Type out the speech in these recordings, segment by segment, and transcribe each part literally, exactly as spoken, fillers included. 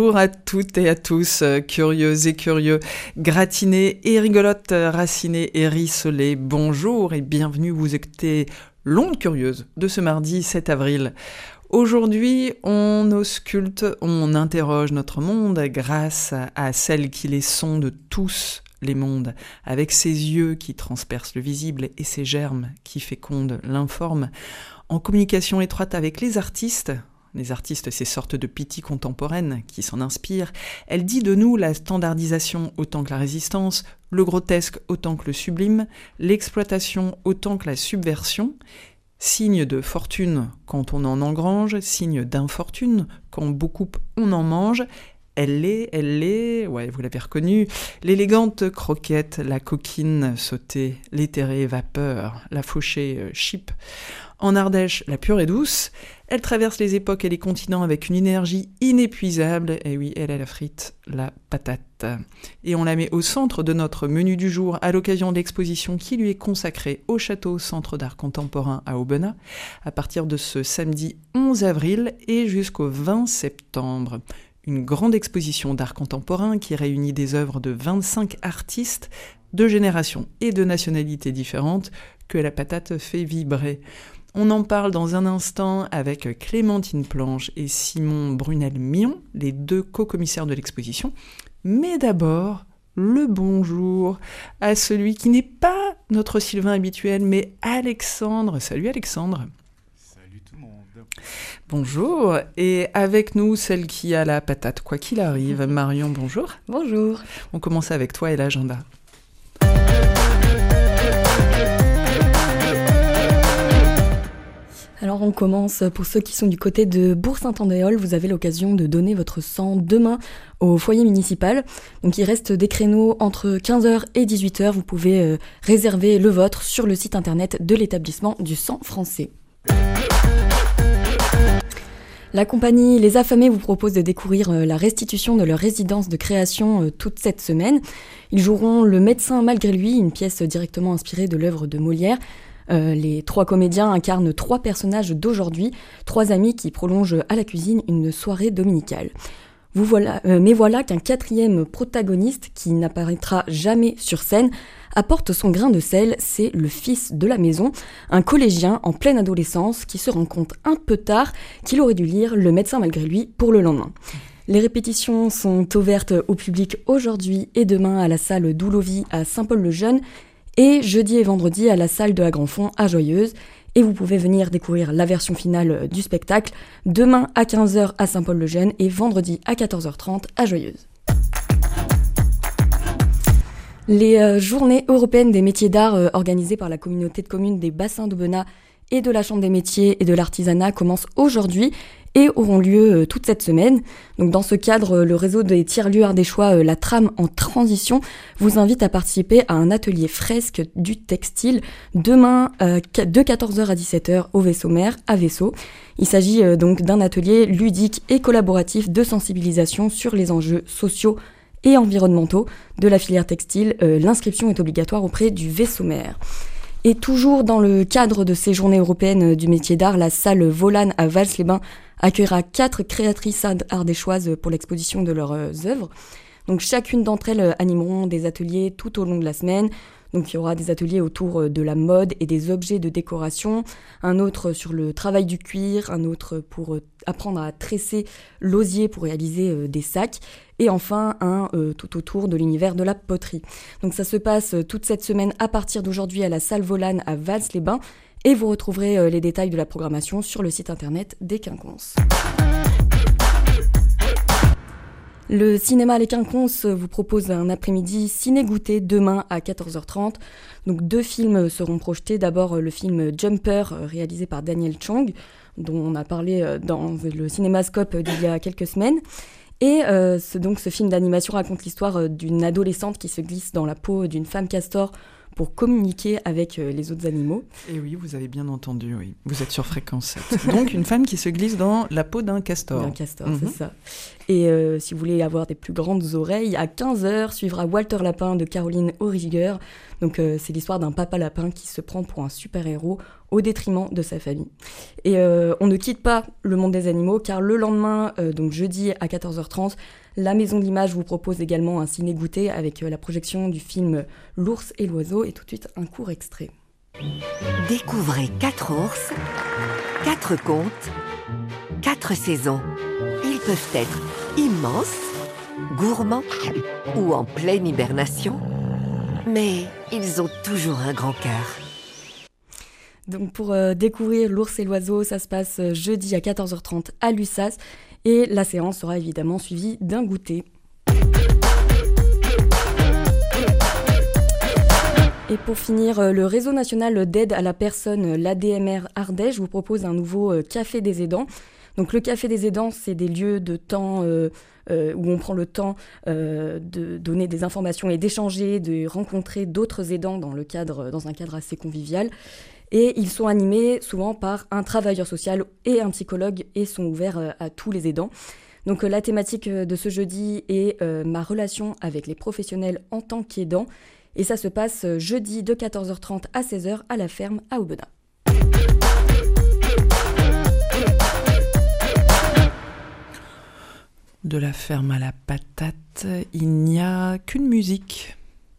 Bonjour à toutes et à tous, euh, curieux et curieux, gratinés et rigolotes, racinés et rissolés. Bonjour et bienvenue, vous écoutez l'Onde Curieuse de ce mardi sept avril. Aujourd'hui, on ausculte, on interroge notre monde grâce à celle qui les sonde tous les mondes, avec ses yeux qui transpercent le visible et ses germes qui fécondent l'informe, en communication étroite avec les artistes. Les artistes, ces sortes de pitié contemporaines qui s'en inspirent. Elle dit de nous la standardisation autant que la résistance, le grotesque autant que le sublime, l'exploitation autant que la subversion. Signe de fortune quand on en engrange, signe d'infortune quand beaucoup on en mange. Elle l'est, elle l'est, ouais, vous l'avez reconnue, l'élégante croquette, la coquine sautée, l'éthérée vapeur, la fauchée euh, chip. En Ardèche, la pure et douce, elle traverse les époques et les continents avec une énergie inépuisable. Et oui, elle est la frite, la patate. Et on la met au centre de notre menu du jour à l'occasion de l'exposition qui lui est consacrée au Château Centre d'Art Contemporain à Aubenas, à partir de ce samedi onze avril et jusqu'au vingt septembre. Une grande exposition d'art contemporain qui réunit des œuvres de vingt-cinq artistes de générations et de nationalités différentes que la patate fait vibrer. On en parle dans un instant avec Clémentine Planche et Simon Brunel-Millon, les deux co-commissaires de l'exposition. Mais d'abord, le bonjour à celui qui n'est pas notre Sylvain habituel, mais Alexandre. Salut Alexandre. Salut tout le monde. Bonjour, et avec nous, celle qui a la patate, quoi qu'il arrive, Marion, bonjour. Bonjour. On commence avec toi et l'agenda. Alors on commence, pour ceux qui sont du côté de Bourg-Saint-Andéol, vous avez l'occasion de donner votre sang demain au foyer municipal. Donc il reste des créneaux entre quinze heures et dix-huit heures, vous pouvez euh, réserver le vôtre sur le site internet de l'établissement du sang français. La compagnie Les Affamés vous propose de découvrir la restitution de leur résidence de création toute cette semaine. Ils joueront Le médecin malgré lui, une pièce directement inspirée de l'œuvre de Molière. Euh, les trois comédiens incarnent trois personnages d'aujourd'hui, trois amis qui prolongent à la cuisine une soirée dominicale. Vous voilà, euh, mais voilà qu'un quatrième protagoniste, qui n'apparaîtra jamais sur scène, apporte son grain de sel, c'est le fils de la maison, un collégien en pleine adolescence qui se rend compte un peu tard qu'il aurait dû lire Le médecin malgré lui pour le lendemain. Les répétitions sont ouvertes au public aujourd'hui et demain à la salle Doulovie à Saint-Paul-le-Jeune et jeudi et vendredi à la salle de la Grand-Fond à Joyeuse. Et vous pouvez venir découvrir la version finale du spectacle demain à quinze heures à Saint-Paul-le-Jeune et vendredi à quatorze heures trente à Joyeuse. Les euh, journées européennes des métiers d'art euh, organisées par la communauté de communes des bassins d'Aubenas et de la Chambre des métiers et de l'artisanat commencent aujourd'hui et auront lieu euh, toute cette semaine. Donc dans ce cadre, euh, le réseau des tiers-lieux ardéchois, euh, la Trame en transition, vous invite à participer à un atelier fresque du textile demain euh, de quatorze heures à dix-sept heures au Vaisseau-Mère à Vaisseau. Il s'agit euh, donc d'un atelier ludique et collaboratif de sensibilisation sur les enjeux sociaux et environnementaux de la filière textile. Euh, l'inscription est obligatoire auprès du Vaisseau-Mère. Et toujours dans le cadre de ces journées européennes du métier d'art, la salle Volane à Vals-les-Bains accueillera quatre créatrices ardéchoises pour l'exposition de leurs œuvres. Donc chacune d'entre elles animeront des ateliers tout au long de la semaine. Donc il y aura des ateliers autour de la mode et des objets de décoration, un autre sur le travail du cuir, un autre pour apprendre à tresser l'osier pour réaliser des sacs, et enfin un euh, tout autour de l'univers de la poterie. Donc ça se passe toute cette semaine à partir d'aujourd'hui à la salle Volane à Vals-les-Bains, et vous retrouverez euh, les détails de la programmation sur le site internet des Quinconces. Le cinéma Les Quinconces vous propose un après-midi ciné-goûté demain à quatorze heures trente. Donc deux films seront projetés. D'abord le film Jumper réalisé par Daniel Chong, dont on a parlé dans le Cinémascope d'il y a quelques semaines. Et euh, ce, donc ce film d'animation raconte l'histoire d'une adolescente qui se glisse dans la peau d'une femme castor pour communiquer avec euh, les autres animaux. Et oui, vous avez bien entendu, oui. Vous êtes sur Fréquence sept. Donc, une femme qui se glisse dans la peau d'un castor. D'un castor, mm-hmm. c'est ça. Et euh, si vous voulez avoir des plus grandes oreilles, à quinze heures, suivra Walter Lapin de Caroline Auriger. Donc, euh, c'est l'histoire d'un papa lapin qui se prend pour un super-héros au détriment de sa famille. Et euh, on ne quitte pas le monde des animaux, car le lendemain, euh, donc jeudi à quatorze heures trente, la Maison de l'Image vous propose également un ciné-goûter avec euh, la projection du film L'ours et l'oiseau, et tout de suite un court extrait. Découvrez quatre ours, quatre contes, quatre saisons. Ils peuvent être immenses, gourmands ou en pleine hibernation, mais ils ont toujours un grand cœur. Donc pour euh, découvrir L'ours et l'oiseau, ça se passe euh, jeudi à quatorze heures trente à l'U S A S, et la séance sera évidemment suivie d'un goûter. Et pour finir, euh, le réseau national d'aide à la personne, l'A D M R Ardèche, vous propose un nouveau euh, café des aidants. Donc le café des aidants, c'est des lieux de temps euh, euh, où on prend le temps euh, de donner des informations et d'échanger, de rencontrer d'autres aidants dans, le cadre, dans un cadre assez convivial. Et ils sont animés souvent par un travailleur social et un psychologue et sont ouverts à tous les aidants. Donc la thématique de ce jeudi est euh, ma relation avec les professionnels en tant qu'aidant. Et ça se passe jeudi de quatorze heures trente à seize heures à la ferme à Aubenas. De la ferme à la patate, il n'y a qu'une musique.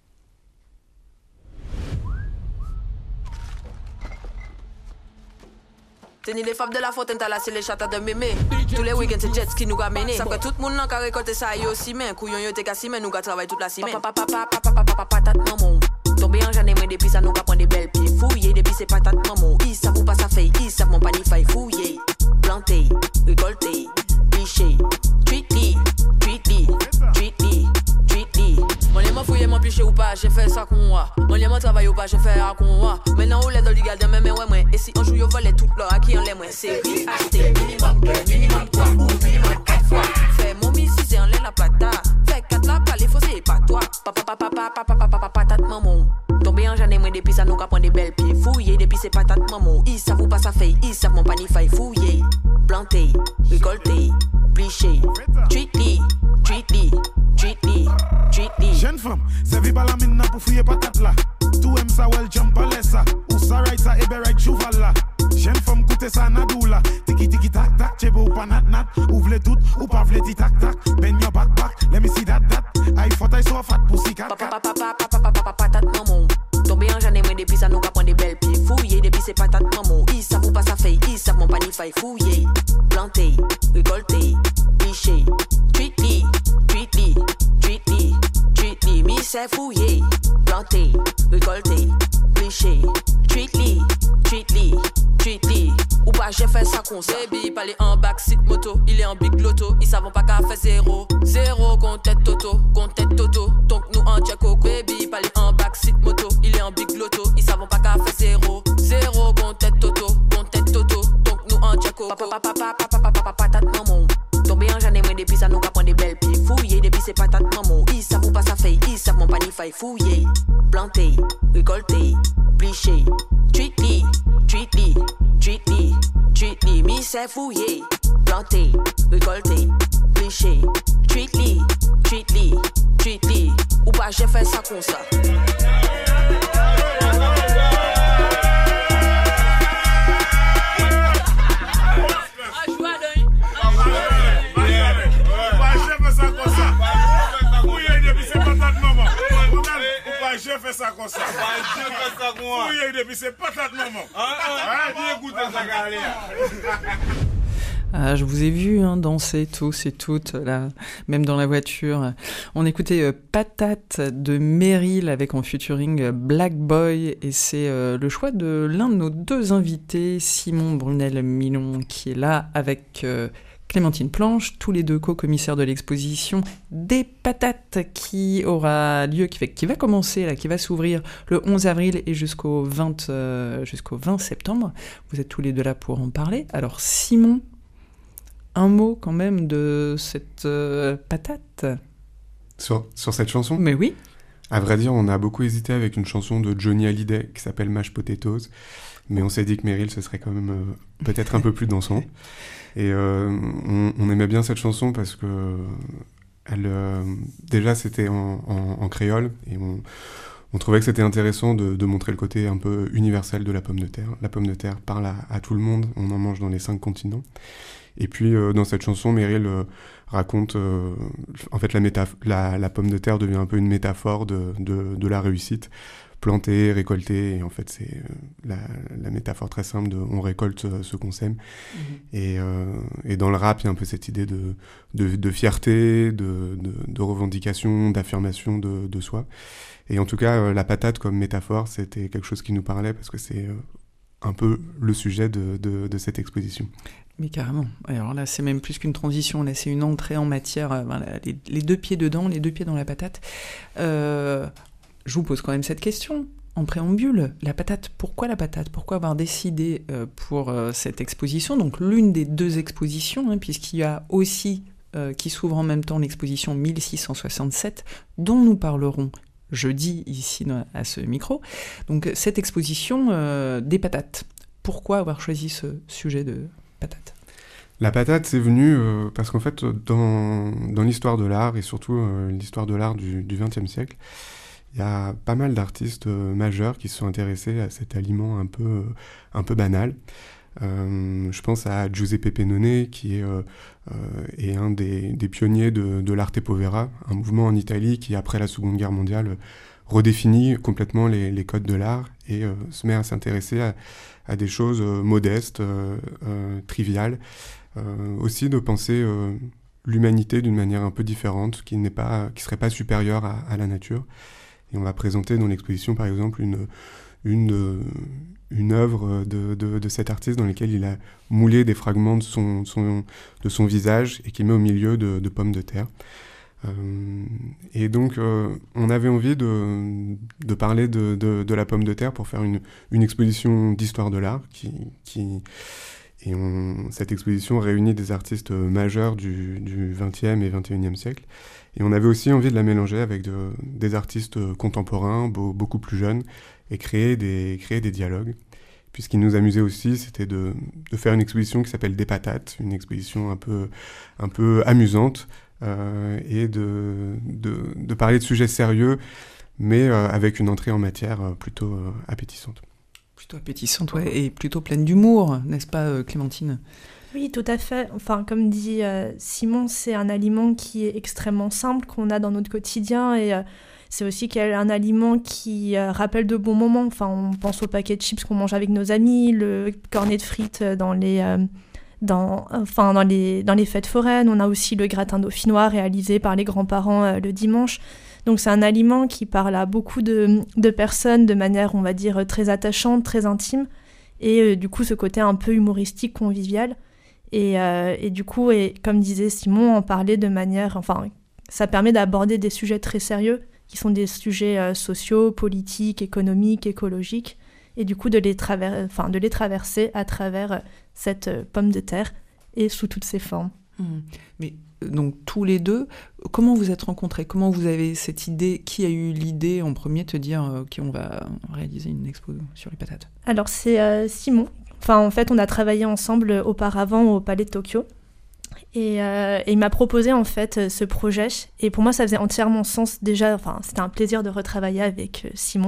Tenir les femmes de la fontaine, t'as lassé les chatas de mémé. Tous les week-ends, c'est jet ski nous a mené. Ça que tout le monde n'a qu'à récolter ça, yo aussi, mais couillon yo t'es qu'à si, mais nous qu'à travailler toute la semaine. Papa, papa, papa, papa, papa, patate, maman. Tombé en j'en ai moins depuis ça, nous qu'à prendre des belles pieds. Fouillé depuis c'est patate, maman. Ils savent pas ça fait, ils savent mon panier faille. Fouillé, planté, récolté, liché. Tweetly, tweetly, tweetly, tweetly. Mon lien m'a fouillé, mon piché ou pas, j'ai fait ça qu'on voit. Mon lien m'a travaillé ou pas, j'ai fait ça qu'on voit. Maintenant, on l'aide dans le gardien, mais ouais, moi. Et si on joue, on vole tout l'or à qui on l'aime, c'est riz acheté. Minimum deux, minimum trois, ou minimum quatre fois. Fais mon missi, c'est en l'air la plata. Fais quatre la palais, faut c'est pas toi. Papa, papa, papa, papa, papa, papa, patate, maman. Tombé en j'en ai moins depuis ça, nous qu'à prendre des belles pieds. Fouillé depuis c'est patate, maman. Ils savent pas ça fait, ils savent mon panier faille. Fouillé, planté, récolté, pliché. Tweetly, tweetly, tweetly, tweetly. Jeune femme, c'est vive à la mine pour fouiller patate là. Tout aime ça, well jump à l'aise ça. Ou ça right ça, ebe right chouval là. Jeune femme, coûte ça nadou là. Tiki tiki tac tac, chebo ou pas nat nat. Ouvre tout, ou pas vle ti tac tac. Ben your back back, let me see that that. I thought I saw a fat pussy cat cat. Papa, papa, papa, papa, papa, patate, maman. Tombé en j'en ai moins depuis ça, nous qu'à prendre des belles pieds. Fouillé depuis c'est patate, maman. Ils savent pas ça fait, ils savent mon panier faille. Fouillé, planté, récolté, liché. Tweetly, tweetly, tweetly, tweetly. Mi c'est fouillé, planté, récolté, liché. Tweetly, tweetly, tweetly. Ou pas j'ai fait ça comme ça. Baby, il est en backseat moto, il est en big loto. Ils savent pas qu'à faire zéro. Zéro contre tête toto, contre tête toto. Donc nous en check au baby, il est en backseat moto, il est en big loto. Ils savent pas qu'à faire zéro. Zéro contre tête toto, contre tête toto. Donc nous en check au papa, papa, papa, papa, papa, patate, maman. Tombé en j'en ai moins depuis ça, nous qu'à prendre des belles pieds. Fouillé depuis c'est patate, maman. Ils savent pas ça fait, ils savent mon panier faille. Fouillé, planté, récolté, pliché. Tweetly, tweetly, tweetly, tweetly. Mi c'est fouillé, planté, récolté, pliché. Tweetly, tweetly, tweetly. Ou pas j'ai fait ça comme ça. Je fais ça comme ça. Je fais ça comme ça. Oui, depuis c'est patate maman. Ah, viens goûter ça galère. Ah, je vous ai vu hein, danser tous et toutes, là, même dans la voiture. On écoutait euh, Patate de Meryl avec en featuring Black Boy, et c'est euh, le choix de l'un de nos deux invités, Simon Brunel-Milon, qui est là avec euh, Clémentine Planche, tous les deux co-commissaires de l'exposition des Patates, qui aura lieu, qui va, qui va commencer, là, qui va s'ouvrir le onze avril et jusqu'au vingt, euh, jusqu'au vingt septembre. Vous êtes tous les deux là pour en parler. Alors Simon, un mot quand même de cette euh, patate. Sur, sur cette chanson ? Mais oui. À vrai dire, on a beaucoup hésité avec une chanson de Johnny Hallyday qui s'appelle Mashed Potatoes, mais on s'est dit que Meryl, ce serait quand même euh, peut-être un peu plus dansant. Et euh, on, on aimait bien cette chanson parce que elle, euh, déjà, c'était en, en, en créole, et on, on trouvait que c'était intéressant de, de montrer le côté un peu universel de la pomme de terre. La pomme de terre parle à, à tout le monde, on en mange dans les cinq continents. Et puis, euh, dans cette chanson, Meryl euh, raconte... Euh, en fait, la, métaph- la, la pomme de terre devient un peu une métaphore de, de, de la réussite. Planter, récolter, et en fait, c'est euh, la, la métaphore très simple de « on récolte euh, ce qu'on sème mmh. ». Et, euh, et dans le rap, il y a un peu cette idée de, de, de fierté, de, de, de revendication, d'affirmation de, de soi. Et en tout cas, euh, la patate comme métaphore, c'était quelque chose qui nous parlait parce que c'est euh, un peu le sujet de, de, de cette exposition. Mais carrément. Alors là, c'est même plus qu'une transition. Là, c'est une entrée en matière. Euh, voilà, les, les deux pieds dedans, les deux pieds dans la patate. Euh, je vous pose quand même cette question. En préambule, la patate, pourquoi la patate ? Pourquoi avoir décidé euh, pour euh, cette exposition ? Donc l'une des deux expositions, hein, puisqu'il y a aussi, euh, qui s'ouvre en même temps, l'exposition mille six cent soixante-sept, dont nous parlerons jeudi ici à ce micro. Donc cette exposition euh, des patates. Pourquoi avoir choisi ce sujet de patate ? La patate, c'est venu euh, parce qu'en fait, dans, dans l'histoire de l'art, et surtout euh, l'histoire de l'art du, du vingtième siècle, il y a pas mal d'artistes euh, majeurs qui se sont intéressés à cet aliment un peu, euh, un peu banal. Euh, je pense à Giuseppe Pennone, qui est, euh, euh, est un des, des pionniers de, de l'arte povera, un mouvement en Italie qui, après la Seconde Guerre mondiale, redéfinit complètement les, les codes de l'art et euh, se met à s'intéresser à, à des choses euh, modestes, euh, euh, triviales. Euh, aussi de penser euh, l'humanité d'une manière un peu différente, qui n'est pas, qui serait pas supérieure à, à la nature. Et on va présenter dans l'exposition, par exemple, une, une, une œuvre de, de, de cet artiste dans laquelle il a moulé des fragments de son, son, de son visage et qu'il met au milieu de, de pommes de terre. Euh, et donc, euh, on avait envie de, de parler de, de, de la pomme de terre pour faire une, une exposition d'histoire de l'art qui... qui Et on, cette exposition réunit des artistes majeurs du, du vingtième et vingt et unième siècle. Et on avait aussi envie de la mélanger avec de, des artistes contemporains, beau, beaucoup plus jeunes, et créer des, créer des dialogues. Puis ce qui nous amusait aussi, c'était de, de faire une exposition qui s'appelle Des patates, une exposition un peu, un peu amusante, euh, et de, de, de parler de sujets sérieux, mais euh, avec une entrée en matière plutôt euh, appétissante. Plutôt appétissante, ouais, et plutôt pleine d'humour, n'est-ce pas, euh, Clémentine ? Oui, tout à fait. Enfin, comme dit euh, Simon, c'est un aliment qui est extrêmement simple, qu'on a dans notre quotidien, et euh, c'est aussi un aliment qui euh, rappelle de bons moments. Enfin, on pense au paquet de chips qu'on mange avec nos amis, le cornet de frites dans les, euh, dans, enfin, dans les, dans les fêtes foraines. On a aussi le gratin dauphinois réalisé par les grands-parents euh, le dimanche. Donc c'est un aliment qui parle à beaucoup de, de personnes de manière, on va dire, très attachante, très intime, et euh, du coup ce côté un peu humoristique, convivial. Et, euh, et du coup, et, comme disait Simon, en parler de manière... Enfin, ça permet d'aborder des sujets très sérieux, qui sont des sujets euh, sociaux, politiques, économiques, écologiques, et du coup de les, traver- enfin, de les traverser à travers euh, cette euh, pomme de terre, et sous toutes ses formes. Mmh. Mais... Donc tous les deux, comment vous êtes rencontrés ? Comment vous avez cette idée ? Qui a eu l'idée en premier de te dire euh, ok, on va réaliser une expo sur les patates ? Alors c'est euh, Simon. Enfin en fait on a travaillé ensemble auparavant au Palais de Tokyo et, euh, et il m'a proposé en fait ce projet et pour moi ça faisait entièrement sens déjà. Enfin c'était un plaisir de retravailler avec Simon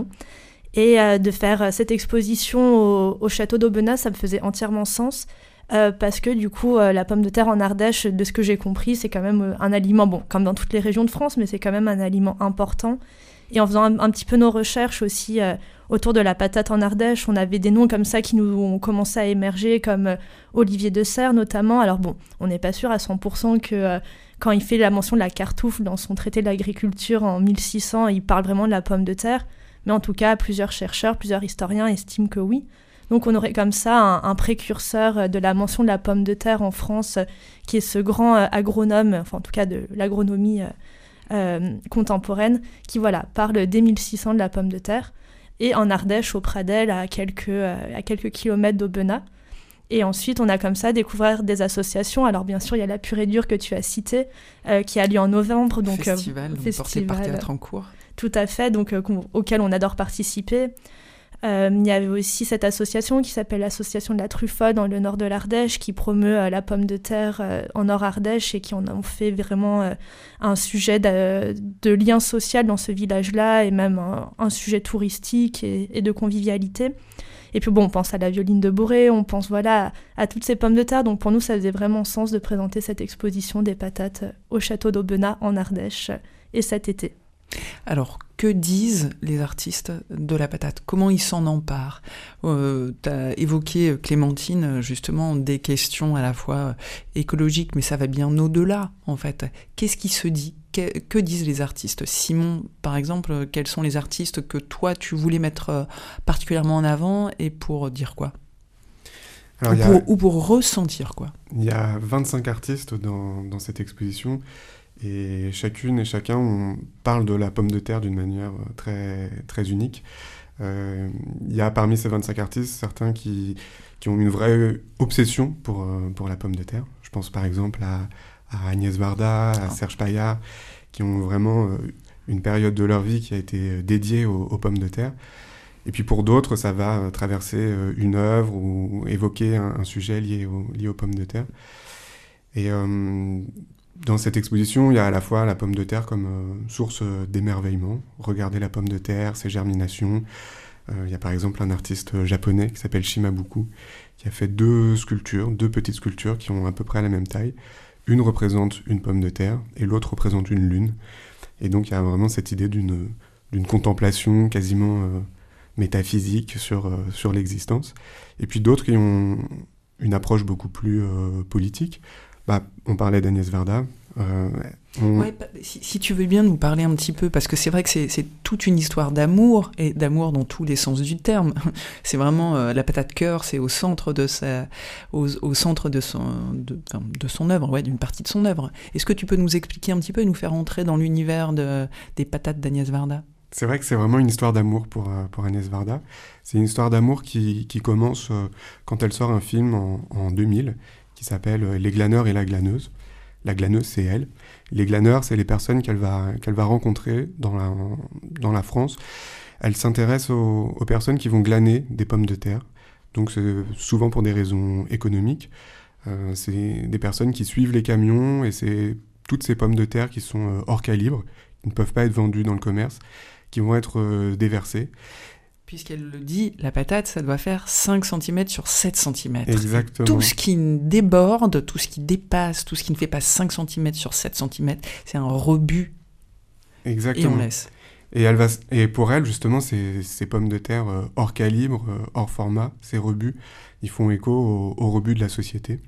et euh, de faire cette exposition au, au château d'Aubenas, ça me faisait entièrement sens. Euh, parce que du coup, euh, la pomme de terre en Ardèche, de ce que j'ai compris, c'est quand même euh, un aliment, bon, comme dans toutes les régions de France, mais c'est quand même un aliment important. Et en faisant un, un petit peu nos recherches aussi euh, autour de la patate en Ardèche, on avait des noms comme ça qui nous ont commencé à émerger, comme euh, Olivier de Serres notamment. Alors bon, on n'est pas sûr à cent pour cent que euh, quand il fait la mention de la cartoufle dans son traité de l'agriculture en mille six cents, il parle vraiment de la pomme de terre. Mais en tout cas, plusieurs chercheurs, plusieurs historiens estiment que oui. Donc on aurait comme ça un, un précurseur de la mention de la pomme de terre en France, qui est ce grand euh, agronome, enfin en tout cas de l'agronomie euh, euh, contemporaine, qui voilà, parle dès mille six cents de la pomme de terre, et en Ardèche, au Pradel, à quelques, euh, à quelques kilomètres d'Aubenas. Et ensuite, on a comme ça découvert des associations. Alors bien sûr, il y a la Pure et Dure que tu as citée, euh, qui a lieu en novembre. Donc, festival, euh, donc porté par Théâtre en Cours. tout à fait, donc, euh, auquel on adore participer. Euh, il y avait aussi cette association qui s'appelle l'Association de la Truffa dans le nord de l'Ardèche, qui promeut euh, la pomme de terre euh, en Nord-Ardèche et qui en ont fait vraiment euh, un sujet de, de lien social dans ce village-là et même un, un sujet touristique et, et de convivialité. Et puis bon, on pense à la violine de Boré, on pense voilà, à, à toutes ces pommes de terre. Donc pour nous, ça faisait vraiment sens de présenter cette exposition des patates au château d'Aubenas en Ardèche et cet été. Alors, que disent les artistes de la patate ? Comment ils s'en emparent ? euh, Tu as évoqué, Clémentine, justement, des questions à la fois écologiques, mais ça va bien au-delà, en fait. Qu'est-ce qui se dit ? que, que disent les artistes ? Simon, par exemple, quels sont les artistes que toi, tu voulais mettre particulièrement en avant et pour dire quoi ? Alors, ou, pour, a... ou pour ressentir quoi ? Il y a vingt-cinq artistes dans, dans cette exposition. Et chacune et chacun, on parle de la pomme de terre d'une manière très, très unique. Euh, il y a parmi ces vingt-cinq artistes certains qui, qui ont une vraie obsession pour, pour la pomme de terre. Je pense par exemple à, à Agnès Varda, à Serge Payard, qui ont vraiment une période de leur vie qui a été dédiée aux, aux pommes de terre. Et puis pour d'autres, ça va traverser une œuvre ou évoquer un, un sujet lié, au, lié aux pommes de terre. Et... Euh, Dans cette exposition, il y a à la fois la pomme de terre comme euh, source d'émerveillement. Regardez la pomme de terre, ses germinations. Euh, il y a par exemple un artiste japonais qui s'appelle Shimabuku, qui a fait deux sculptures, deux petites sculptures qui ont à peu près la même taille. Une représente une pomme de terre et l'autre représente une lune. Et donc il y a vraiment cette idée d'une, d'une contemplation quasiment euh, métaphysique sur, euh, sur l'existence. Et puis d'autres qui ont une approche beaucoup plus euh, politique. Bah, on parlait d'Agnès Varda. Euh, on... ouais, si, si tu veux bien nous parler un petit peu, parce que c'est vrai que c'est, c'est toute une histoire d'amour, et d'amour dans tous les sens du terme. C'est vraiment euh, la patate cœur, c'est au centre de sa, au, au centre de son, de, enfin, de son œuvre, ouais, d'une partie de son œuvre. Est-ce que tu peux nous expliquer un petit peu et nous faire entrer dans l'univers de, des patates d'Agnès Varda ? C'est vrai que c'est vraiment une histoire d'amour pour, pour Agnès Varda. C'est une histoire d'amour qui, qui commence euh, quand elle sort un film en, en deux mille, qui s'appelle « Les glaneurs et la glaneuse ». La glaneuse, c'est elle. Les glaneurs, c'est les personnes qu'elle va, qu'elle va rencontrer dans la, dans la France. Elle s'intéresse aux, aux personnes qui vont glaner des pommes de terre. Donc c'est souvent pour des raisons économiques. Euh, c'est des personnes qui suivent les camions et c'est toutes ces pommes de terre qui sont hors calibre, qui ne peuvent pas être vendues dans le commerce, qui vont être euh, déversées. Puisqu'elle le dit, la patate, ça doit faire cinq centimètres sur sept centimètres. Exactement. Tout ce qui déborde, tout ce qui dépasse, tout ce qui ne fait pas cinq centimètres sur sept centimètres, c'est un rebut. Exactement. Et on laisse. Et, elle va, et pour elle, justement, ces, ces pommes de terre euh, hors calibre, euh, hors format, ces rebuts, ils font écho au, au rebut de la société.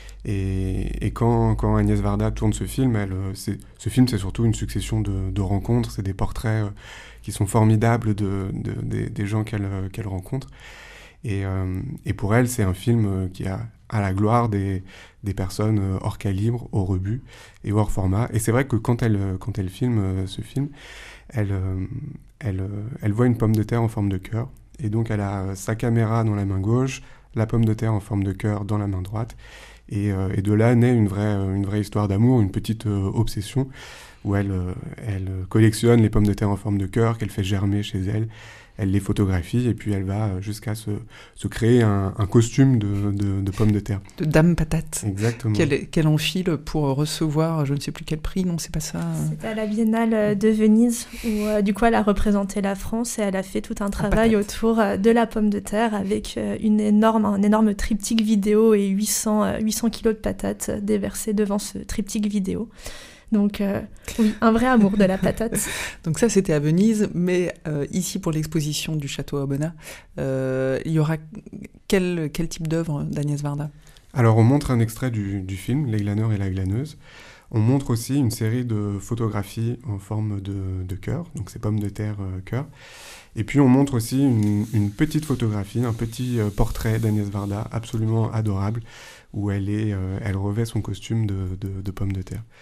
Et, et quand, quand Agnès Varda tourne ce film, elle, c'est, ce film, c'est surtout une succession de, de rencontres, c'est des portraits euh, qui sont formidables de, de, de, des gens qu'elle, qu'elle rencontre. Et, euh, et pour elle, c'est un film qui a à la gloire des, des personnes hors calibre, au rebut et hors format. Et c'est vrai que quand elle, quand elle filme ce film, elle, elle, elle voit une pomme de terre en forme de cœur. Et donc elle a sa caméra dans la main gauche, la pomme de terre en forme de cœur dans la main droite. Et, euh, et de là naît une vraie, une vraie histoire d'amour, une petite euh, obsession, où elle, euh, elle collectionne les pommes de terre en forme de cœur, qu'elle fait germer chez elle, elle les photographie, et puis elle va jusqu'à se, se créer un, un costume de, de, de pommes de terre. De dame patate. Exactement. Qu'elle, qu'elle enfile pour recevoir, je ne sais plus quel prix, non, c'est pas ça. C'était à la Biennale de Venise, où euh, du coup elle a représenté la France, et elle a fait tout un travail autour euh, de la pomme de terre, avec euh, une énorme, un énorme triptyque vidéo et huit cents, euh, huit cents kilos de patates déversés devant ce triptyque vidéo. Donc euh, oui, un vrai amour de la patate. Donc ça, c'était à Venise, mais euh, ici, pour l'exposition du château Aubenas, euh, il y aura quel, quel type d'œuvre d'Agnès Varda ? Alors, on montre un extrait du, du film, Les glaneurs et la glaneuse. On montre aussi une série de photographies en forme de, de cœur, donc ces pommes de terre euh, cœur. Et puis, on montre aussi une, une petite photographie, un petit euh, portrait d'Agnès Varda, absolument adorable, où elle, est, euh, elle revêt son costume de, de, de pommes de terre.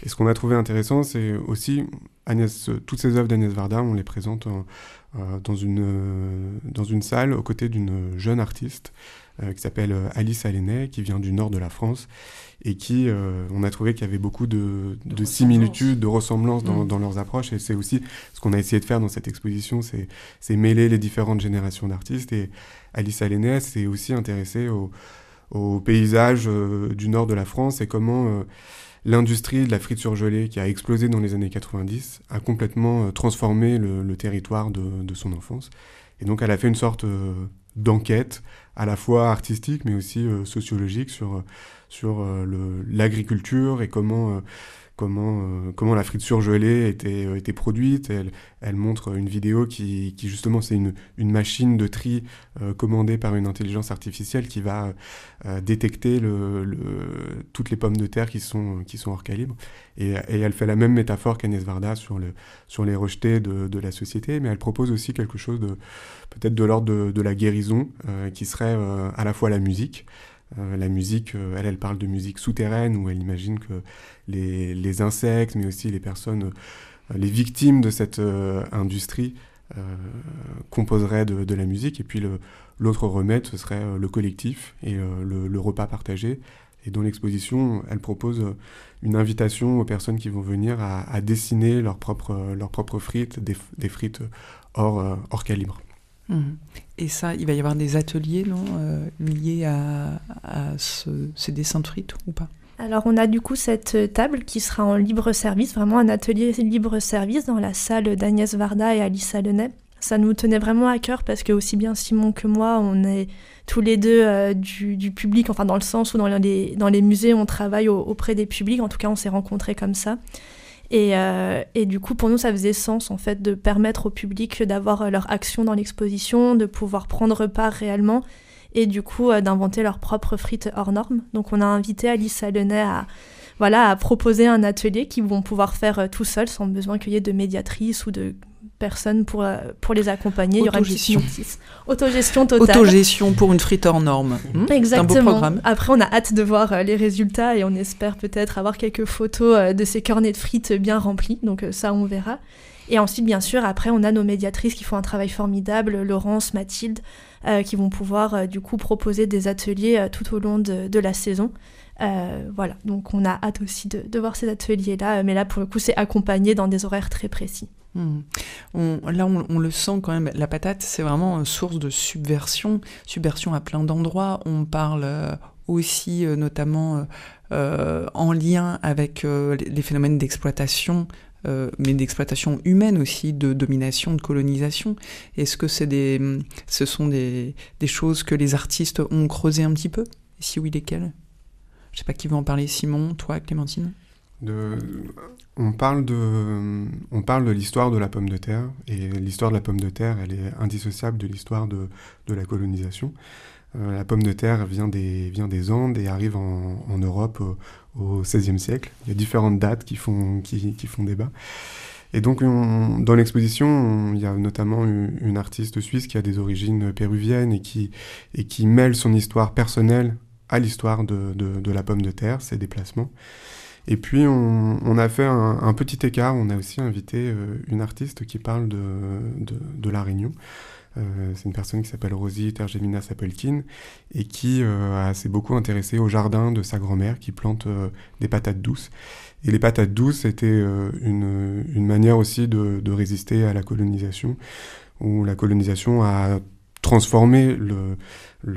Et ce qu'on a trouvé intéressant, c'est aussi Agnès, toutes ces œuvres d'Agnès Varda, on les présente en, euh, dans, une, euh, dans une salle aux côtés d'une jeune artiste euh, qui s'appelle Alice Alénet, qui vient du nord de la France, et qui, euh, on a trouvé qu'il y avait beaucoup de, de, de similitudes, de ressemblances dans, mmh. dans leurs approches. Et c'est aussi ce qu'on a essayé de faire dans cette exposition, c'est, c'est mêler les différentes générations d'artistes. Et Alice Alénet s'est aussi intéressée au, au paysage euh, du nord de la France et comment euh, l'industrie de la frite surgelée, qui a explosé dans les années quatre-vingt-dix, a complètement euh, transformé le, le territoire de, de son enfance. Et donc elle a fait une sorte euh, d'enquête, à la fois artistique, mais aussi euh, sociologique, sur, sur euh, le, l'agriculture et comment, euh, comment, euh, comment la frite surgelée était, euh, était produite. Elle, elle montre une vidéo qui, qui justement, c'est une, une machine de tri euh, commandée par une intelligence artificielle qui va euh, détecter le, le, toutes les pommes de terre qui sont, qui sont hors calibre. Et, et elle fait la même métaphore qu'Agnès Varda sur, le, sur les rejetés de, de la société, mais elle propose aussi quelque chose de peut-être de l'ordre de, de la guérison, euh, qui serait euh, à la fois la musique. Euh, la musique, euh, elle, elle parle de musique souterraine, où elle imagine que les, les insectes, mais aussi les personnes, euh, les victimes de cette euh, industrie euh, composeraient de, de la musique. Et puis le, l'autre remède, ce serait euh, le collectif et euh, le, le repas partagé. Et dans l'exposition, elle propose une invitation aux personnes qui vont venir à, à dessiner leurs propres, leurs propres frites, des, des frites hors, hors calibre. Mmh. Et ça, il va y avoir des ateliers, non, euh, liés à, à ce, ces dessins de frites ou pas ? Alors on a du coup cette table qui sera en libre service, vraiment un atelier libre service dans la salle d'Agnès Varda et Alice Alénet. Ça nous tenait vraiment à cœur parce que aussi bien Simon que moi, on est tous les deux euh, du, du public, enfin dans le sens où dans les, dans les musées on travaille au, auprès des publics, en tout cas on s'est rencontrés comme ça. Et, euh, et du coup, pour nous, ça faisait sens en fait de permettre au public d'avoir leur action dans l'exposition, de pouvoir prendre part réellement et du coup euh, d'inventer leurs propres frites hors normes. Donc on a invité Alice Alénet à, voilà, à proposer un atelier qu'ils vont pouvoir faire euh, tout seuls sans besoin qu'il y ait de médiatrice ou de personnes pour, euh, pour les accompagner. Il y aura une petite notice. Autogestion totale. Autogestion pour une frite hors norme. Mmh, exactement. C'est un beau programme. Après, on a hâte de voir euh, les résultats et on espère peut-être avoir quelques photos euh, de ces cornets de frites bien remplis. Donc euh, ça, on verra. Et ensuite, bien sûr, après, on a nos médiatrices qui font un travail formidable, Laurence, Mathilde, euh, qui vont pouvoir euh, du coup proposer des ateliers euh, tout au long de, de la saison. Euh, voilà, donc on a hâte aussi de, de voir ces ateliers-là, mais là, pour le coup, c'est accompagné dans des horaires très précis. Mmh. On, là, on, on le sent quand même, la patate, c'est vraiment une source de subversion, subversion à plein d'endroits. On parle euh, aussi, euh, notamment, euh, en lien avec euh, les, les phénomènes d'exploitation, euh, mais d'exploitation humaine aussi, de domination, de colonisation. Est-ce que c'est des, ce sont des, des choses que les artistes ont creusées un petit peu ? Et si oui, lesquelles ? Je ne sais pas qui veut en parler, Simon, toi, Clémentine ? De... On parle de... on parle de l'histoire de la pomme de terre, et l'histoire de la pomme de terre, elle est indissociable de l'histoire de, de la colonisation. Euh, la pomme de terre vient des, vient des Andes et arrive en, en Europe au, au seizième siècle. Il y a différentes dates qui font, qui, qui font débat. Et donc, on, dans l'exposition, on, il y a notamment une, une artiste suisse qui a des origines péruviennes et qui, et qui mêle son histoire personnelle à l'histoire de, de, de la pomme de terre, ses déplacements. Et puis, on, on a fait un, un petit écart. On a aussi invité euh, une artiste qui parle de, de, de La Réunion. Euh, c'est une personne qui s'appelle Rosie Tergemina Sapelkin et qui euh, s'est beaucoup intéressée au jardin de sa grand-mère qui plante euh, des patates douces. Et les patates douces, c'était euh, une, une manière aussi de, de résister à la colonisation, où la colonisation a transformé le, le,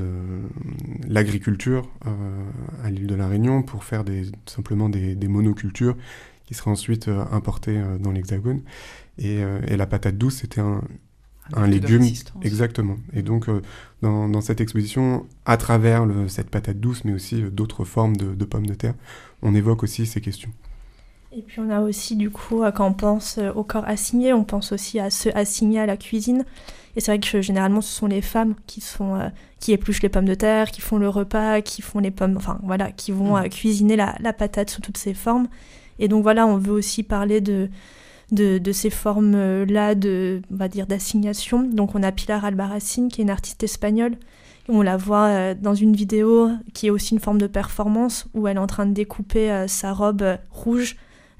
l'agriculture euh, à l'île de la Réunion pour faire des, simplement des, des monocultures qui seraient ensuite euh, importées euh, dans l'Hexagone. Et, euh, et la patate douce, c'était un, un, un légume. Exactement. Et donc, euh, dans, dans cette exposition, à travers le, cette patate douce, mais aussi euh, d'autres formes de, de pommes de terre, on évoque aussi ces questions. Et puis on a aussi, du coup, quand on pense au corps assigné, on pense aussi à ceux assignés à la cuisine. Et c'est vrai que généralement, ce sont les femmes qui, sont, euh, qui épluchent les pommes de terre, qui font le repas, qui font les pommes, enfin voilà, qui vont euh, cuisiner la, la patate sous toutes ses formes. Et donc voilà, on veut aussi parler de, de, de ces formes-là, de, on va dire, d'assignation. Donc on a Pilar Albarracín, qui est une artiste espagnole. On la voit euh, dans une vidéo qui est aussi une forme de performance, où elle est en train de découper euh, sa robe euh, rouge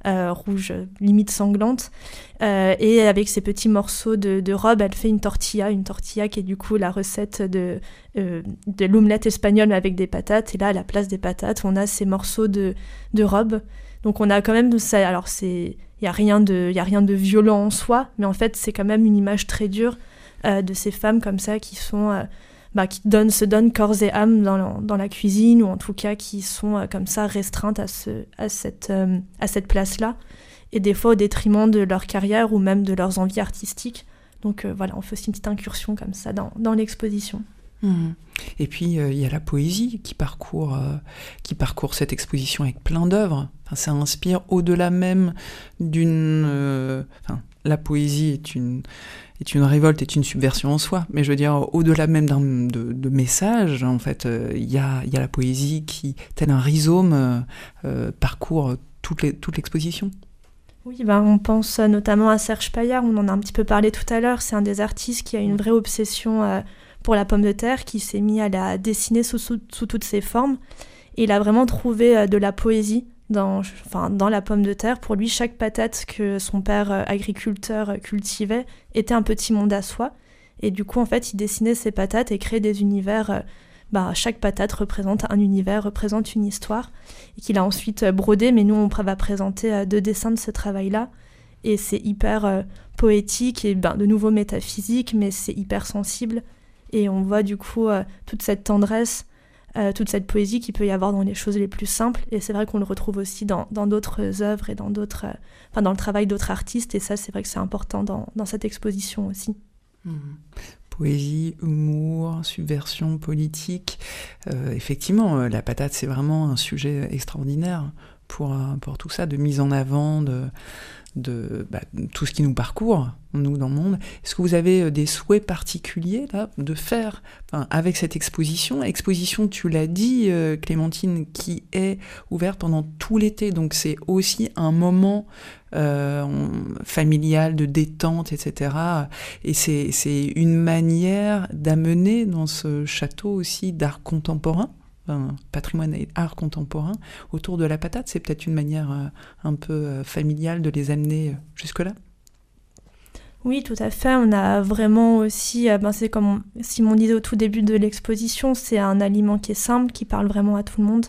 euh, rouge, limite sanglante. Euh, et avec ces petits morceaux de, de robe, elle fait une tortilla, une tortilla qui est du coup la recette de, euh, de l'omelette espagnole avec des patates. Et là, à la place des patates, on a ces morceaux de, de robe. Donc on a quand même ça. Alors c'est, il y a rien de, il y a rien de violent en soi, mais en fait c'est quand même une image très dure euh, de ces femmes comme ça qui sont euh, Bah, qui donnent, se donnent corps et âme dans la, dans la cuisine, ou en tout cas qui sont euh, comme ça restreintes à, ce, à, cette, euh, à cette place-là, et des fois au détriment de leur carrière ou même de leurs envies artistiques. Donc euh, voilà, on fait aussi une petite incursion comme ça dans, dans l'exposition. Mmh. Et puis il euh, y a la poésie qui parcourt, euh, qui parcourt cette exposition avec plein d'œuvres. Enfin, ça inspire au-delà même d'une... Euh, enfin, la poésie est une... est une révolte, est une subversion en soi. Mais je veux dire, au-delà même d'un, de, de messages, en fait, il euh, y, a, y a la poésie qui, tel un rhizome, euh, euh, parcourt toute, les, toute l'exposition. Oui, ben, on pense notamment à Serge Paillard, on en a un petit peu parlé tout à l'heure. C'est un des artistes qui a une vraie obsession euh, pour la pomme de terre, qui s'est mis à la dessiner sous, sous, sous toutes ses formes. Et il a vraiment trouvé euh, de la poésie Dans, enfin, dans la pomme de terre. Pour lui, chaque patate que son père euh, agriculteur euh, cultivait était un petit monde à soi. Et du coup, en fait, il dessinait ses patates et créait des univers. Euh, bah, chaque patate représente un univers, représente une histoire, et qu'il a ensuite euh, brodé. Mais nous, on va présenter euh, deux dessins de ce travail-là. Et c'est hyper euh, poétique et ben, de nouveau métaphysique, mais c'est hyper sensible. Et on voit du coup euh, toute cette tendresse, Euh, toute cette poésie qu'il peut y avoir dans les choses les plus simples. Et c'est vrai qu'on le retrouve aussi dans, dans d'autres œuvres et dans, d'autres, euh, enfin, dans le travail d'autres artistes. Et ça, c'est vrai que c'est important dans, dans cette exposition aussi. Mmh. Poésie, humour, subversion politique. Euh, effectivement, euh, la patate, c'est vraiment un sujet extraordinaire pour, euh, pour tout ça, de mise en avant, de... de bah, tout ce qui nous parcourt, nous, dans le monde. Est-ce que vous avez des souhaits particuliers là, de faire enfin, avec cette exposition Exposition, tu l'as dit, euh, Clémentine, qui est ouverte pendant tout l'été, donc c'est aussi un moment euh, familial, de détente, et cetera. Et c'est, c'est une manière d'amener dans ce château aussi d'art contemporain, patrimoine et art contemporain, autour de la patate. C'est peut-être une manière euh, un peu euh, familiale de les amener euh, jusque-là. Oui, tout à fait. On a vraiment aussi, euh, ben c'est comme Simon disait au tout début de l'exposition, c'est un aliment qui est simple, qui parle vraiment à tout le monde.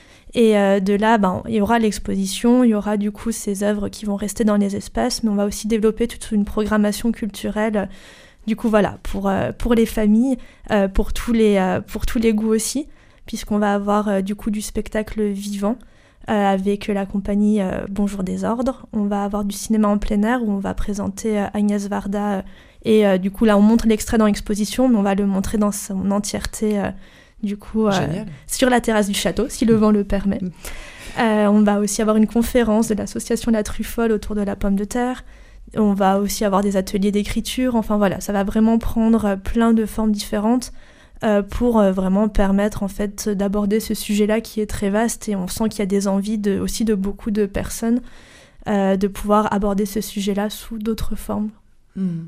Et euh, de là, ben, il y aura l'exposition, il y aura du coup ces œuvres qui vont rester dans les espaces, mais on va aussi développer toute une programmation culturelle, euh, du coup voilà, pour, euh, pour les familles, euh, pour, tous les, euh, pour tous les goûts aussi, puisqu'on va avoir euh, du coup du spectacle vivant euh, avec la compagnie euh, Bonjour Désordre. On va avoir du cinéma en plein air où on va présenter euh, Agnès Varda euh, et euh, du coup là on montre l'extrait dans l'exposition, mais on va le montrer dans son entièreté euh, du coup euh, sur la terrasse du château si le vent le permet. Euh, on va aussi avoir une conférence de l'association La Truffole autour de la pomme de terre. On va aussi avoir des ateliers d'écriture. Enfin voilà, ça va vraiment prendre plein de formes différentes. Euh, pour euh, vraiment permettre en fait d'aborder ce sujet-là qui est très vaste, et on sent qu'il y a des envies de, aussi de beaucoup de personnes euh, de pouvoir aborder ce sujet-là sous d'autres formes. Mmh.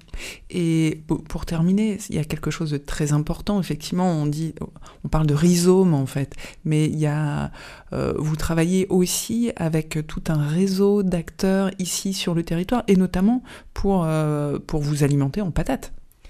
Et pour terminer, il y a quelque chose de très important. Effectivement, on dit, on parle de rhizome en fait, mais il y a, euh, vous travaillez aussi avec tout un réseau d'acteurs ici sur le territoire, et notamment pour euh, pour vous alimenter en patates.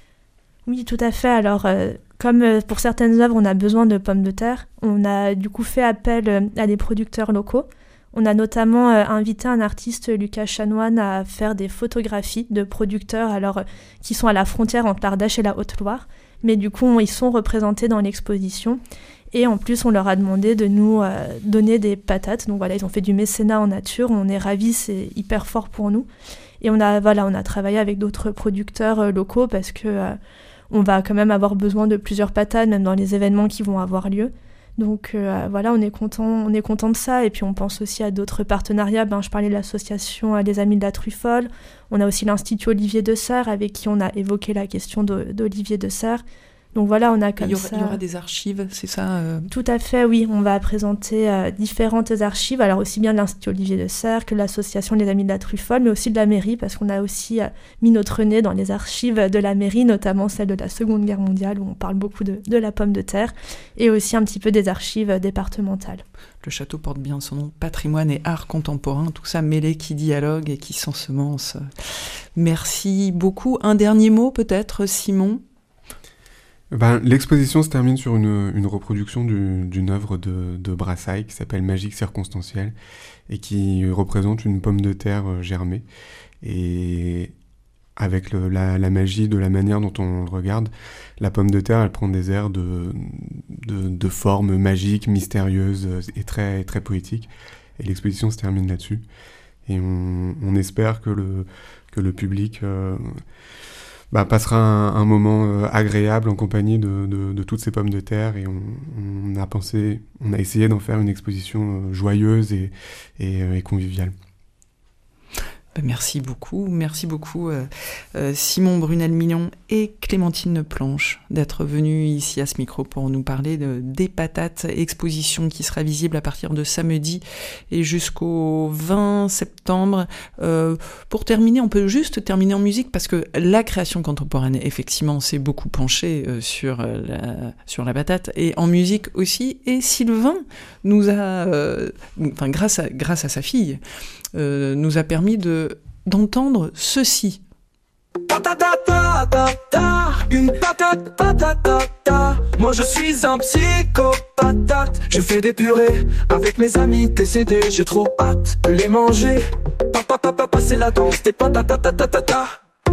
Oui, tout à fait. Alors, euh, comme euh, pour certaines œuvres, on a besoin de pommes de terre, on a du coup fait appel euh, à des producteurs locaux. On a notamment euh, invité un artiste, Lucas Chanoine, à faire des photographies de producteurs alors, euh, qui sont à la frontière entre l'Ardèche et la Haute-Loire. Mais du coup, ils sont représentés dans l'exposition. Et en plus, on leur a demandé de nous euh, donner des patates. Donc voilà, ils ont fait du mécénat en nature. On est ravis, c'est hyper fort pour nous. Et on a, voilà, on a travaillé avec d'autres producteurs euh, locaux parce que... Euh, on va quand même avoir besoin de plusieurs patates, même dans les événements qui vont avoir lieu. Donc euh, voilà, on est content, on est content de ça. Et puis on pense aussi à d'autres partenariats. Ben, je parlais de l'association Les Amis de la Truffole. On a aussi l'Institut Olivier de Serres, avec qui on a évoqué la question de, d'Olivier de Serres. Donc voilà, on a comme il y aura, ça... Il y aura des archives, c'est ça euh... Tout à fait, oui. On va présenter euh, différentes archives, alors aussi bien de l'Institut Olivier de Serres que de l'Association des Amis de la Truffole, mais aussi de la mairie, parce qu'on a aussi euh, mis notre nez dans les archives de la mairie, notamment celle de la Seconde Guerre mondiale, où on parle beaucoup de, de la pomme de terre, et aussi un petit peu des archives départementales. Le château porte bien son nom, patrimoine et art contemporain, tout ça mêlé qui dialogue et qui s'ensemence. Merci beaucoup. Un dernier mot peut-être, Simon ? Ben, l'exposition se termine sur une, une reproduction du, d'une œuvre de, de Brassailles qui s'appelle Magique circonstancielle et qui représente une pomme de terre germée. Et avec le, la, la magie de la manière dont on le regarde, la pomme de terre, elle prend des airs de, de, de formes magiques, mystérieuses et très, très poétiques. Et l'exposition se termine là-dessus. Et on, on espère que le, que le public... Euh, Bah, passera un, un moment euh, agréable en compagnie de, de, de toutes ces pommes de terre et on, on a pensé, on a essayé d'en faire une exposition euh, joyeuse et, et, euh, et conviviale. Merci beaucoup, merci beaucoup euh, euh, Simon Brunel-Millon et Clémentine Planche d'être venus ici à ce micro pour nous parler de, des patates, exposition qui sera visible à partir de samedi et jusqu'au vingt septembre. Euh, pour terminer, on peut juste terminer en musique parce que la création contemporaine, effectivement, s'est beaucoup penchée euh, sur, euh, la, sur la patate et en musique aussi. Et Sylvain nous a, euh, enfin grâce à, grâce à sa fille, Euh, nous a permis de, d'entendre ceci. Une patate, patatata. Moi je suis un psychopatate. Je fais des purées avec mes amis décédés. J'ai trop hâte de les manger. Papa, papa, papa, c'est la danse des patatatatata.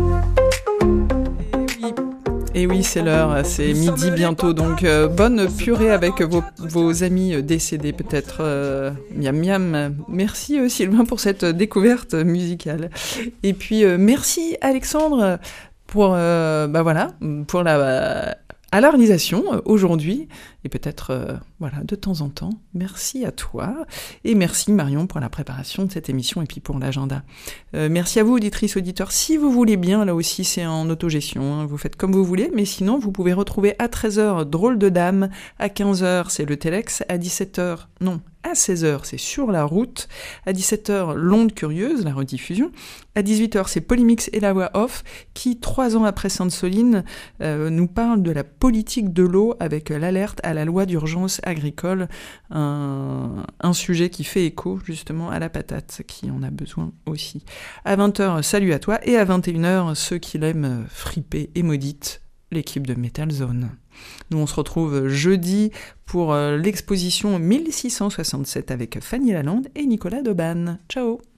Et oui, c'est l'heure, c'est midi bientôt, donc euh, bonne purée avec vos, vos amis décédés peut-être. Euh, miam miam. Merci euh, Sylvain pour cette découverte musicale. Et puis euh, merci Alexandre pour euh, bah voilà pour la euh, à la réalisation euh, aujourd'hui et peut-être euh, voilà de temps en temps. Merci à toi et merci Marion pour la préparation de cette émission et puis pour l'agenda. Euh, merci à vous auditrices, auditeurs. Si vous voulez bien, là aussi c'est en autogestion, hein, vous faites comme vous voulez, mais sinon vous pouvez retrouver à treize heures Drôle de Dame, à quinze heures c'est le Telex, à dix-sept heures non, à seize heures c'est Sur la route, à dix-sept heures L'onde curieuse, la rediffusion, à dix-huit heures c'est Polymix et la voix off qui, trois ans après Sainte-Soline, euh, nous parle de la politique de l'eau avec l'alerte à la loi d'urgence agricole, un, un sujet qui fait écho justement à la patate, qui en a besoin aussi. À vingt heures, salut à toi, et à vingt et une heures, ceux qui l'aiment friper et maudite, l'équipe de Metal Zone. Nous on se retrouve jeudi pour l'exposition mille six cent soixante-sept avec Fanny Lalande et Nicolas Deban. Ciao.